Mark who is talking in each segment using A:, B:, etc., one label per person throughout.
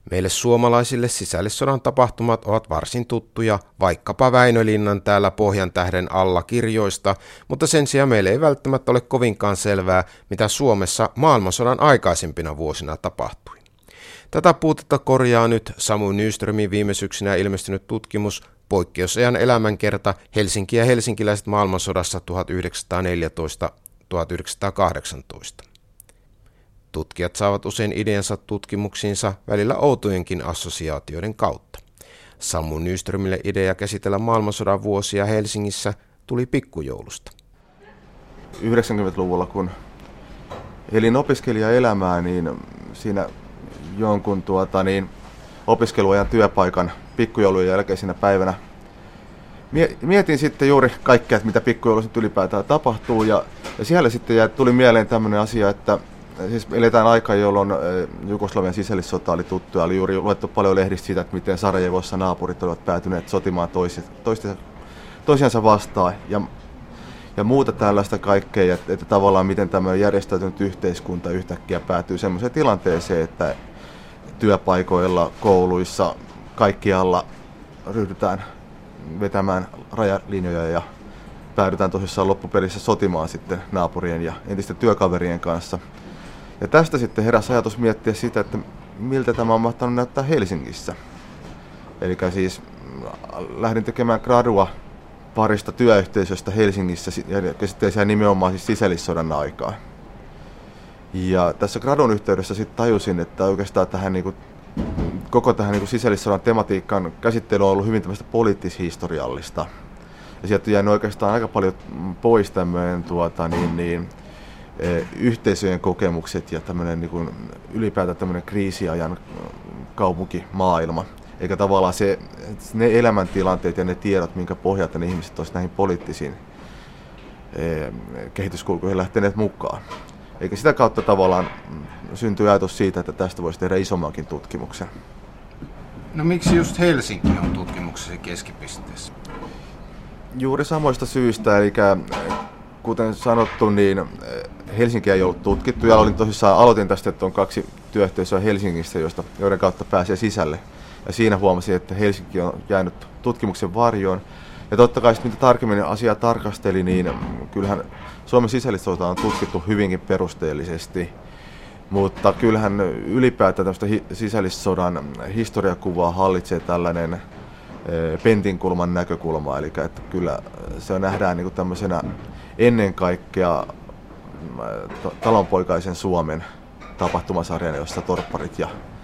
A: Meille suomalaisille sisällissodan tapahtumat ovat varsin tuttuja, vaikkapa Väinölinnan täällä Pohjantähden alla kirjoista, mutta sen sijaan meille ei välttämättä ole kovinkaan selvää, mitä Suomessa maailmansodan aikaisempina vuosina tapahtui. Tätä puutetta korjaa nyt Samu Nyströmin viime syksynä ilmestynyt tutkimus Poikkeusajan elämänkerta Helsinki ja helsinkiläiset maailmansodassa 1914-1918. Tutkijat saavat usein ideansa tutkimuksiinsa välillä outojenkin assosiaatioiden kautta. Samu Nyströmille idea käsitellä maailmansodan vuosia Helsingissä tuli pikkujoulusta.
B: 90-luvulla, kun elin opiskelijaelämää, niin siinä jonkun opiskeluajan työpaikan pikkujoulujen jälkeisenä päivänä mietin sitten juuri kaikkea, että mitä pikkujoulussa ylipäätään tapahtuu. Ja siellä sitten tuli mieleen tämmöinen asia, että siis eletään aikaa, jolloin Jugoslavian sisällissota oli tuttua. Oli juuri luettu paljon lehdistä siitä, että miten Sarajevossa naapurit olivat päätyneet sotimaan toisiansa vastaan. Ja muuta tällaista kaikkea, että tavallaan miten tämmöinen järjestäytynyt yhteiskunta yhtäkkiä päätyy semmoiseen tilanteeseen, että työpaikoilla, kouluissa, kaikkialla ryhdytään vetämään rajalinjoja ja päädytään tosissaan loppupelissä sotimaan sitten naapurien ja entisten työkaverien kanssa. Ja tästä sitten heräsi ajatus miettiä sitä, että miltä tämä on mahtanut näyttää Helsingissä. Eli siis lähdin tekemään gradua parista työyhteisöstä Helsingissä ja käsittelee nimenomaan siis sisällissodan aikaa. Ja tässä gradun yhteydessä sitten tajusin, että oikeastaan koko tähän sisällissodan tematiikan käsittely on ollut hyvin tämmöistä poliittis-historiallista. Ja sieltä on jäänyt oikeastaan aika paljon pois tämmöinen yhteisöjen kokemukset ja tämmöinen ylipäätään tämmöinen kriisiajan kaupunkimaailma. Eikä tavallaan ne elämäntilanteet ja ne tiedot, minkä pohjalta ne ihmiset olisivat näihin poliittisiin kehityskulkuihin lähteneet mukaan. Eikä sitä kautta tavallaan syntyi ajatus siitä, että tästä voisi tehdä isommankin tutkimuksen.
A: No miksi just Helsinki on tutkimuksessa keskipisteessä?
B: Juuri samoista syistä, eli kuten sanottu, niin Helsinki ei ollut tutkittu ja aloitin tästä, että on 2 työyhteisöä Helsingissä, joiden kautta pääsee sisälle. Ja siinä huomasin, että Helsinki on jäänyt tutkimuksen varjoon. Ja totta kai mitä tarkemmin asiaa tarkasteli, niin kyllähän Suomen sisällissota on tutkittu hyvinkin perusteellisesti. Mutta kyllähän ylipäätään tämmöistä sisällissodan historiakuvaa hallitsee tällainen pentinkulman näkökulma. Eli että kyllä se nähdään tämmöisenä ennen kaikkea talonpoikaisen Suomen tapahtumasarjana, jossa torpparit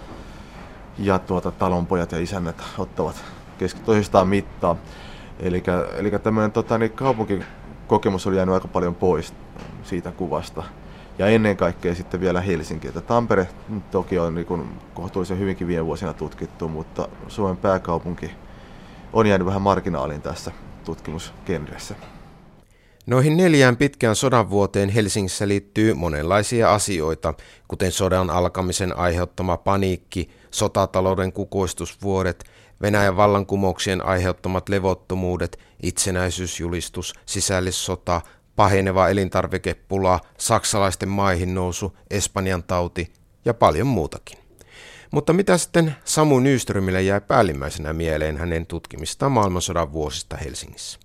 B: ja talonpojat ja isännät ottavat toisistaan mittaa. Eli tämmöinen kaupunkikokemus oli jäänyt aika paljon pois siitä kuvasta. Ja ennen kaikkea sitten vielä Helsinki. Että Tampere toki on kohtuullisen hyvinkin viime vuosina tutkittu, mutta Suomen pääkaupunki on jäänyt vähän marginaaliin tässä tutkimusgenressä.
A: Noihin 4 pitkään sodan vuoteen Helsingissä liittyy monenlaisia asioita, kuten sodan alkamisen aiheuttama paniikki, sotatalouden kukoistusvuodet, Venäjän vallankumouksien aiheuttamat levottomuudet, itsenäisyysjulistus, sisällissota, paheneva elintarvikepula, saksalaisten maihin nousu, Espanjan tauti ja paljon muutakin. Mutta mitä sitten Samu Nyströmille jäi päällimmäisenä mieleen hänen tutkimistaan maailmansodan vuosista Helsingissä?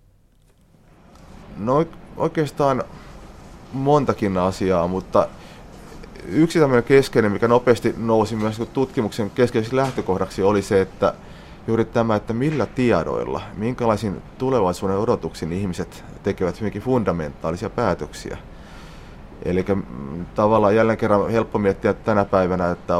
B: No oikeastaan montakin asiaa, mutta yksi tämmöinen keskeinen, mikä nopeasti nousi myös tutkimuksen keskeiseksi lähtökohdaksi, oli se, että juuri tämä, että millä tiedoilla, minkälaisin tulevaisuuden odotuksin ihmiset tekevät hyvinkin fundamentaalisia päätöksiä. Eli tavallaan jälleen kerran helppo miettiä tänä päivänä, että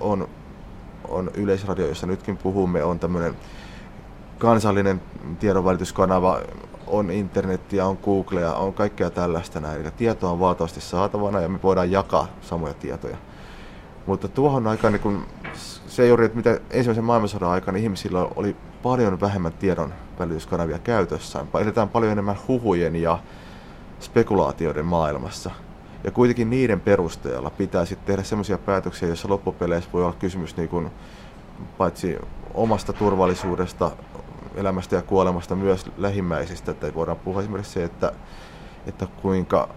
B: on Yleisradio, jossa nytkin puhumme, on tämmöinen kansallinen tiedonvälityskanava, on internetiä, on Googlea, on kaikkea tällaista näin. Eli tietoa on valtavasti saatavana ja me voidaan jakaa samoja tietoja. Mutta tuohon aikaan se juuri, että mitä ensimmäisen maailmansodan aikana ihmisillä oli paljon vähemmän tiedon välityskanavia käytössään. Eletään paljon enemmän huhujen ja spekulaatioiden maailmassa. Ja kuitenkin niiden perusteella pitää sitten tehdä sellaisia päätöksiä, joissa loppupeleissä voi olla kysymys paitsi omasta turvallisuudesta, elämästä ja kuolemasta, myös lähimmäisistä. Että voidaan puhua esimerkiksi se, että kuinka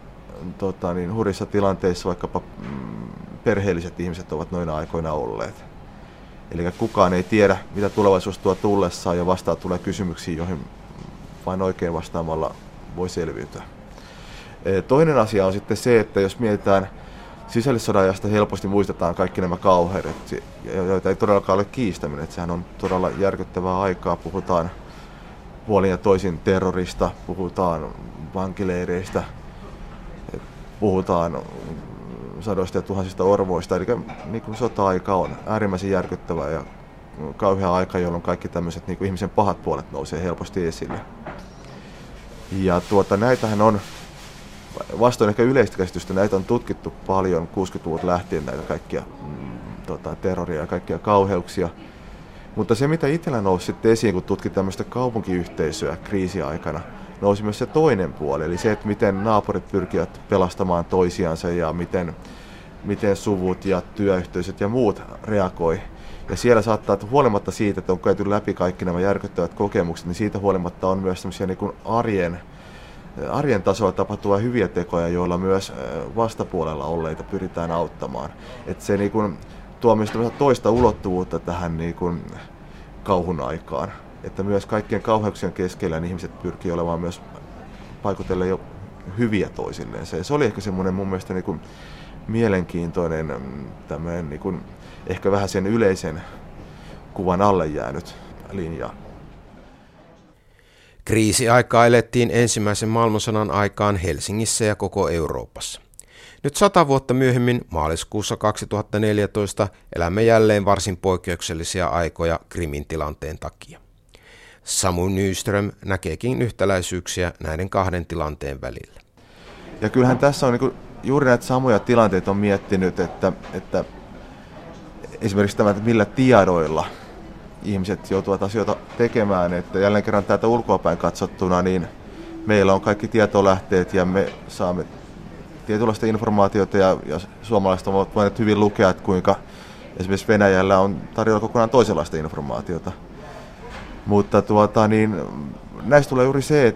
B: hurjissa tilanteissa vaikkapa perheelliset ihmiset ovat noina aikoina olleet. Eli kukaan ei tiedä, mitä tulevaisuus tuo tullessaan, ja vastaan tulee kysymyksiin, joihin vain oikein vastaamalla voi selviytyä. Toinen asia on sitten se, että jos mietitään sisällissodan ajasta, helposti muistetaan kaikki nämä kauheudet, joita ei todellakaan ole kiistäminen. Että sehän on todella järkyttävää aikaa. Puhutaan puolin ja toisin terrorista, puhutaan vankileireistä, puhutaan sadoista ja tuhansista orvoista. Eli niin kuin sota-aika on äärimmäisen järkyttävää ja kauhea aika, jolloin kaikki tämmöiset niin kuin ihmisen pahat puolet nousee helposti esille. Ja näitähän on, vastoin ehkä yleistä käsitystä, näitä on tutkittu paljon 60-luvulta lähtien, näitä kaikkia terroria ja kaikkia kauheuksia. Mutta se, mitä itsellä nousi sitten esiin, kun tutkin tämmöistä kaupunkiyhteisöä kriisiaikana, nousi myös se toinen puoli, eli se, että miten naapurit pyrkivät pelastamaan toisiansa ja miten suvut ja työyhteisöt ja muut reagoi. Ja siellä saattaa, että huolimatta siitä, että on käyty läpi kaikki nämä järkyttävät kokemukset, niin siitä huolimatta on myös sellaisia niin kuin arjen tasolla tapahtuvia hyviä tekoja, joilla myös vastapuolella olleita pyritään auttamaan. Että se niin kuin tuo myös toista ulottuvuutta tähän niin kuin kauhun aikaan. Että myös kaikkien kauheuksien keskellä niin ihmiset pyrkii olemaan myös paikotellen jo hyviä toisilleen. Se oli ehkä semmoinen mun mielestä niin kuin mielenkiintoinen, tämmöinen niin kuin ehkä vähän sen yleisen kuvan alle jäänyt linja.
A: Kriisiaikaa elettiin ensimmäisen maailmansodan aikaan Helsingissä ja koko Euroopassa. Nyt 100 vuotta myöhemmin, maaliskuussa 2014, elämme jälleen varsin poikkeuksellisia aikoja Krimin tilanteen takia. Samu Nyström näkeekin yhtäläisyyksiä näiden kahden tilanteen välillä.
B: Ja kyllähän tässä on niin juuri näitä samoja tilanteita on miettinyt, että esimerkiksi tämä, että millä tiedoilla ihmiset joutuvat asioita tekemään, että jälleen kerran täältä ulkoapäin katsottuna, niin meillä on kaikki tietolähteet ja me saamme tietynlaista informaatiota ja suomalaiset ovat voineet hyvin lukea, että kuinka esimerkiksi Venäjällä on tarjolla kokonaan toisenlaista informaatiota. Mutta näistä tulee juuri se,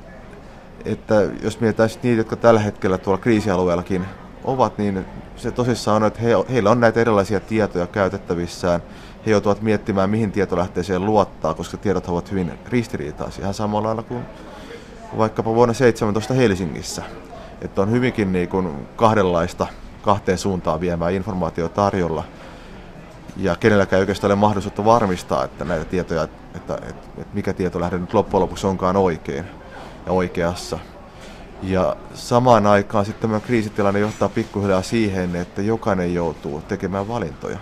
B: että jos mietitään niitä, jotka tällä hetkellä tuolla kriisialueellakin ovat, niin se tosissaan on, että heillä on näitä erilaisia tietoja käytettävissään. He joutuvat miettimään, mihin tietolähteeseen luottaa, koska tiedot ovat hyvin ristiriitaisia. Ihan samalla lailla kuin vaikkapa vuonna 2017 Helsingissä. Että on hyvinkin niin kuin kahdenlaista kahteen suuntaan viemää informaatiota tarjolla. Ja kenelläkään ei oikeastaan ole mahdollisuutta varmistaa, että näitä tietoja, että mikä tietolähde nyt loppujen lopuksi onkaan oikein ja oikeassa. Ja samaan aikaan sitten tämä kriisitilanne johtaa pikkuhiljaa siihen, että jokainen joutuu tekemään valintoja.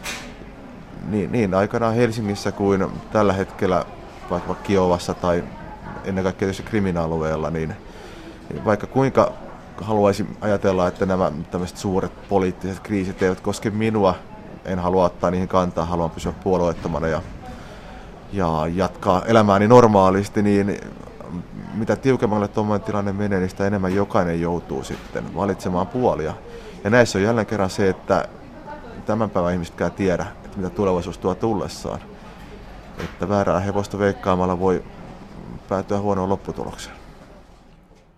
B: Niin aikanaan Helsingissä kuin tällä hetkellä vaikka Kiovassa tai ennen kaikkea tietysti Krimin alueella, niin vaikka kuinka haluaisin ajatella, että nämä tämmöiset suuret poliittiset kriisit eivät koske minua, en halua ottaa niihin kantaa, haluan pysyä puolueettomana ja jatkaa elämääni normaalisti, niin mitä tiukemmalle tuommoinen tilanne menee, niin sitä enemmän jokainen joutuu sitten valitsemaan puolia. Ja näissä on jälleen kerran se, että tämän päivän ihmisetkään tiedä, että mitä tulevaisuus tuo tullessaan. Että väärää hevosta veikkaamalla voi päätyä huonoon lopputulokseen.